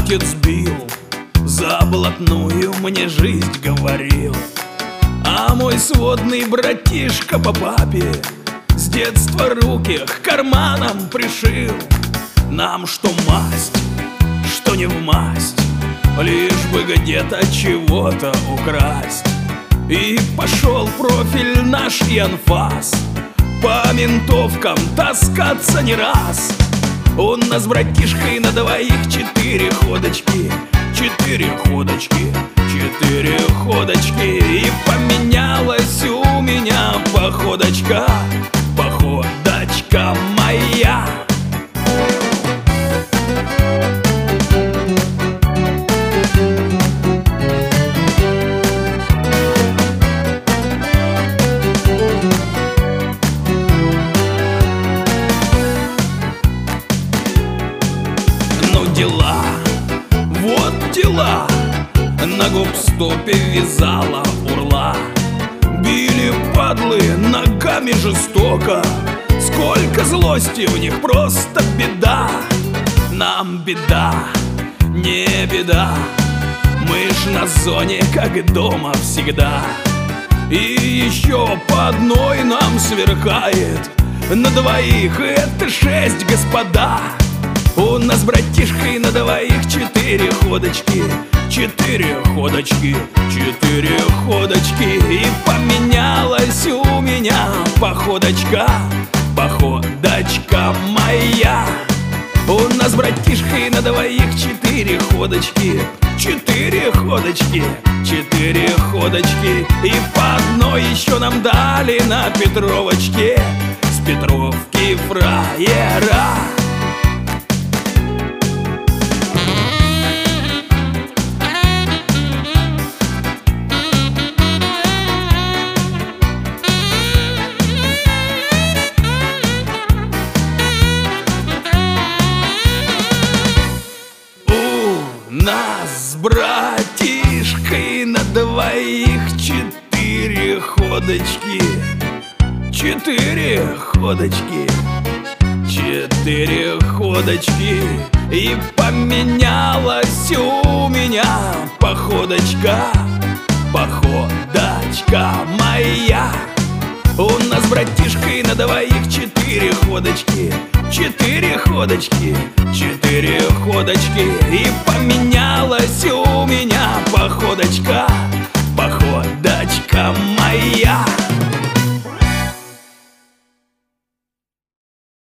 отец бил, за блатную мне жизнь говорил. А мой сводный братишка по папе с детства руки к карманам пришил. Нам что масть, что не в масть, лишь бы где-то чего-то украсть. И пошел профиль наш и анфас по ментовкам таскаться не раз. У нас с братишкой на двоих 4 ходочки, 4 ходочки, 4 ходочки. И поменялась у меня походочка, походочка моя. Дела, вот дела, на гоп-стопе вязала урла. Били падлы ногами жестоко, сколько злости в них, просто беда. Нам беда, не беда, мы ж на зоне, как дома всегда. И еще по одной нам сверкает, на двоих это 6, господа. У нас с братишкой на двоих 4 ходочки, 4 ходочки, 4 ходочки. И поменялась у меня походочка, походочка моя. У нас с братишкой на двоих 4 ходочки, 4 ходочки, 4 ходочки. И по одной еще нам дали на Петровочке, с Петровки фраера. Нас с братишкой на двоих 4 ходочки, 4 ходочки, 4 ходочки. И поменялась у меня походочка, походочка моя. У нас с братишкой на двоих 4 ходочки, 4 ходочки, 4 ходочки. И поменялась у меня походочка, походочка моя.